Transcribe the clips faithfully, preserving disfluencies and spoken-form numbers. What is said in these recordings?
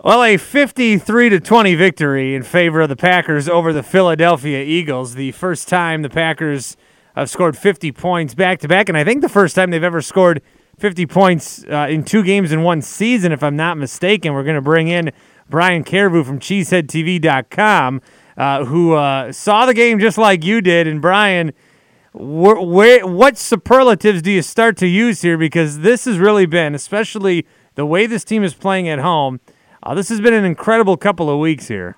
Well, a fifty-three to twenty victory in favor of the Packers over the Philadelphia Eagles. The first time the Packers have scored fifty points back-to-back, and I think the first time they've ever scored fifty points uh, in two games in one season, if I'm not mistaken. We're going to bring in Brian Caribou from cheesehead T V dot com, uh, who uh, saw the game just like you did. And, Brian, wh- wh- what superlatives do you start to use here? Because this has really been, especially the way this team is playing at home, Uh, this has been an incredible couple of weeks here.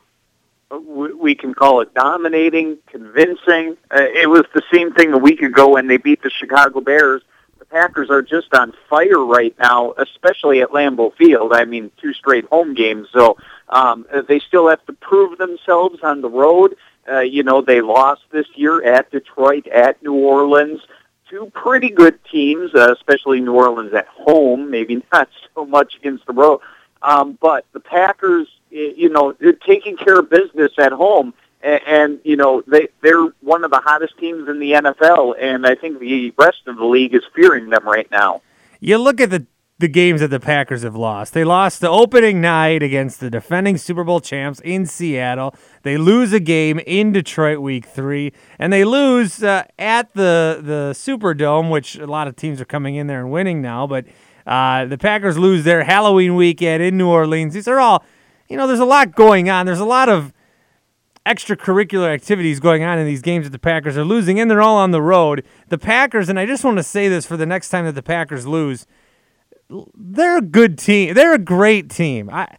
We can call it dominating, convincing. Uh, it was the same thing a week ago when they beat the Chicago Bears. The Packers are just on fire right now, especially at Lambeau Field. I mean, two straight home games. So um, they still have to prove themselves on the road. Uh, you know, they lost this year at Detroit, at New Orleans. Two pretty good teams, uh, especially New Orleans at home, maybe not so much against the road. Um, but the Packers, you know, they're taking care of business at home, and, and you know, they, they're one of the hottest teams in the N F L, and I think the rest of the league is fearing them right now. You look at the, the games that the Packers have lost. They lost the opening night against the defending Super Bowl champs in Seattle. They lose a game in Detroit week three, and they lose uh, at the, the Superdome, which a lot of teams are coming in there and winning now, but Uh, the Packers lose their Halloween weekend in New Orleans. These are all, you know, there's a lot going on. There's a lot of extracurricular activities going on in these games that the Packers are losing, and they're all on the road. The Packers, and I just want to say this for the next time that the Packers lose, they're a good team. They're a great team. I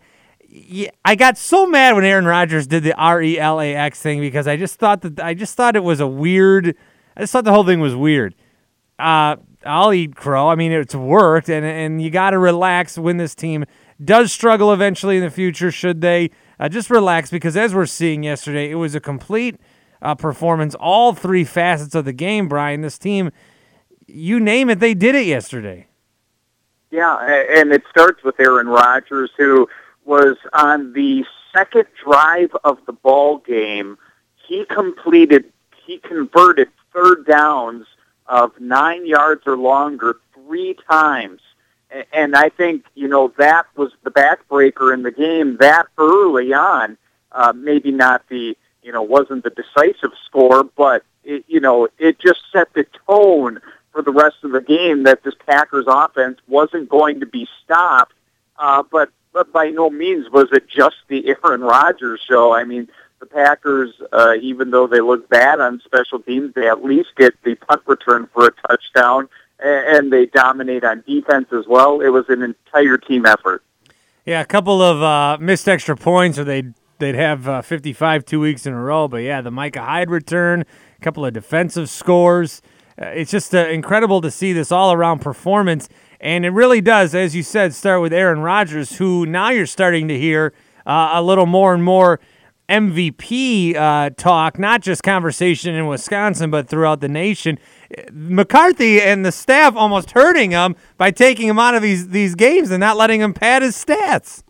I got so mad when Aaron Rodgers did the R E L A X thing because I just thought that I just thought it was a weird. I just thought the whole thing was weird. Uh, I'll eat crow. I mean, it's worked, and and you got to relax when this team does struggle eventually in the future, should they. Uh, just relax, because as we're seeing yesterday, it was a complete uh, performance, all three facets of the game, Brian. This team, you name it, they did it yesterday. Yeah, and it starts with Aaron Rodgers, who was on the second drive of the ball game. He completed, he converted third downs of nine yards or longer three times. And I think, you know, that was the backbreaker in the game that early on. Uh, maybe not the, you know, wasn't the decisive score, but, it, you know, it just set the tone for the rest of the game that this Packers offense wasn't going to be stopped. Uh, but, but by no means was it just the Aaron Rodgers show. I mean, the Packers, uh, even though they look bad on special teams, they at least get the punt return for a touchdown, and they dominate on defense as well. It was an entire team effort. Yeah, a couple of uh, missed extra points, or they'd, they'd have uh, fifty-five two weeks in a row. But, yeah, the Micah Hyde return, a couple of defensive scores. Uh, it's just uh, incredible to see this all-around performance. And it really does, as you said, start with Aaron Rodgers, who now you're starting to hear uh, a little more and more M V P uh, talk, not just conversation in Wisconsin, but throughout the nation. McCarthy and the staff almost hurting him by taking him out of these, these games and not letting him pad his stats.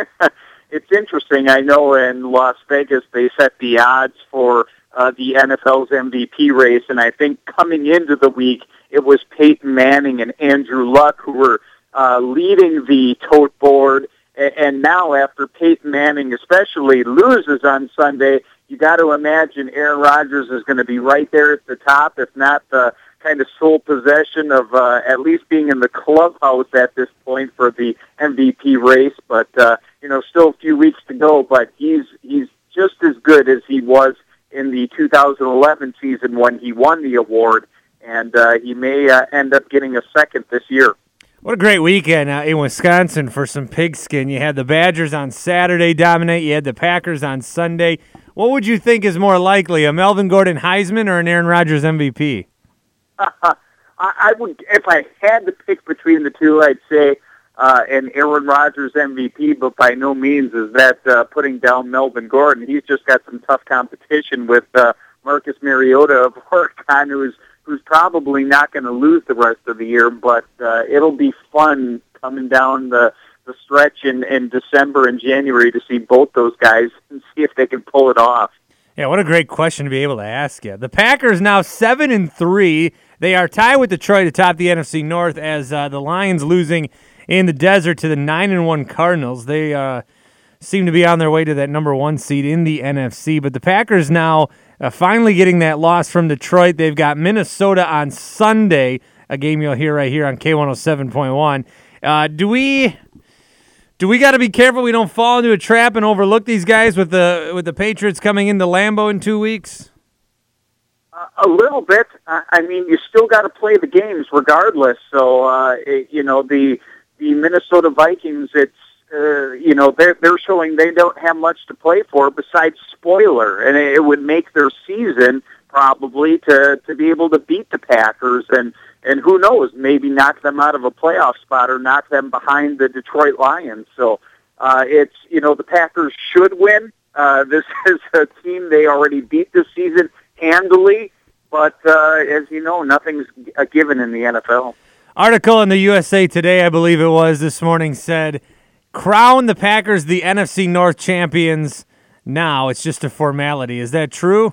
It's interesting. I know in Las Vegas they set the odds for uh, the N F L's M V P race, and I think coming into the week it was Peyton Manning and Andrew Luck who were uh, leading the tote board. And now, after Peyton Manning especially loses on Sunday, you got to imagine Aaron Rodgers is going to be right there at the top, if not the kind of sole possession of uh, at least being in the clubhouse at this point for the M V P race. But uh, you know, still a few weeks to go. But he's he's just as good as he was in the two thousand eleven season when he won the award, and uh, he may uh, end up getting a second this year. What a great weekend uh, in Wisconsin for some pigskin. You had the Badgers on Saturday dominate. You had the Packers on Sunday. What would you think is more likely, a Melvin Gordon Heisman or an Aaron Rodgers M V P? Uh, I would, if I had to pick between the two, I'd say uh, an Aaron Rodgers M V P, but by no means is that uh, putting down Melvin Gordon. He's just got some tough competition with uh, Marcus Mariota of Oregon, who's who's probably not going to lose the rest of the year, but uh, it'll be fun coming down the, the stretch in, in December and January to see both those guys and see if they can pull it off. Yeah, what a great question to be able to ask you. The Packers now seven and three. They are tied with Detroit atop the N F C North as uh, the Lions losing in the desert to the nine and one Cardinals. They uh, seem to be on their way to that number one seed in the N F C. But the Packers now uh, finally getting that loss from Detroit. They've got Minnesota on Sunday, a game you'll hear right here on K one oh seven point one. Uh, do we do we got to be careful we don't fall into a trap and overlook these guys with the with the Patriots coming into Lambeau in two weeks? Uh, a little bit. I I mean, you still got to play the games regardless. So, uh, it, you know, the the Minnesota Vikings, it's, uh, you know, they're, they're showing they don't have much to play for besides spoiler. And it would make their season probably to, to be able to beat the Packers. And, and who knows, maybe knock them out of a playoff spot or knock them behind the Detroit Lions. So uh, it's, you know, the Packers should win. Uh, this is a team they already beat this season handily. But uh, as you know, nothing's a given in the N F L. Article in the U S A Today, I believe it was, this morning said, crown the Packers the N F C North champions now. It's just a formality. Is that true?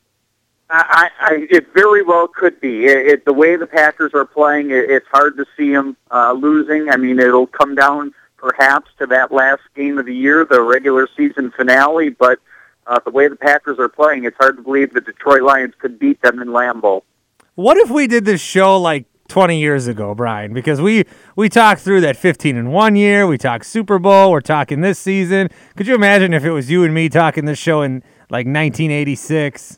I, I, it very well could be. It, it, the way the Packers are playing, it, it's hard to see them uh, losing. I mean, it'll come down perhaps to that last game of the year, the regular season finale, but uh, the way the Packers are playing, it's hard to believe the Detroit Lions could beat them in Lambeau. What if we did this show like twenty years ago, Brian? Because we, we talked through that fifteen and one year, we talked Super Bowl, we're talking this season. Could you imagine if it was you and me talking this show in like nineteen eighty-six?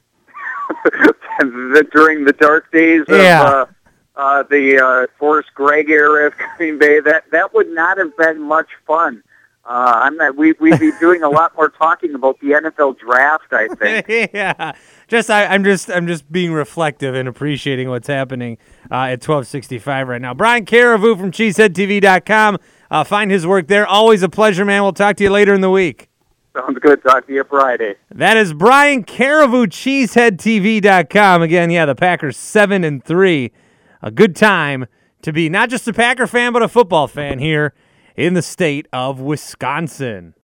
During the dark days of yeah. uh, uh, the uh, Forrest Gregg era of Green Bay, that that would not have been much fun. Uh, I'm not. We we'd be doing a lot more talking about the N F L draft, I think. yeah, just I, I'm just I'm just being reflective and appreciating what's happening uh, at twelve sixty-five right now. Brian Carriveau from cheesehead T V dot com. Uh, find his work there. Always a pleasure, man. We'll talk to you later in the week. Sounds good. Talk to you Friday. That is Brian Carriveau, cheesehead T V dot com. Again, yeah, the Packers seven and three. A good time to be not just a Packer fan, but a football fan here in the state of Wisconsin.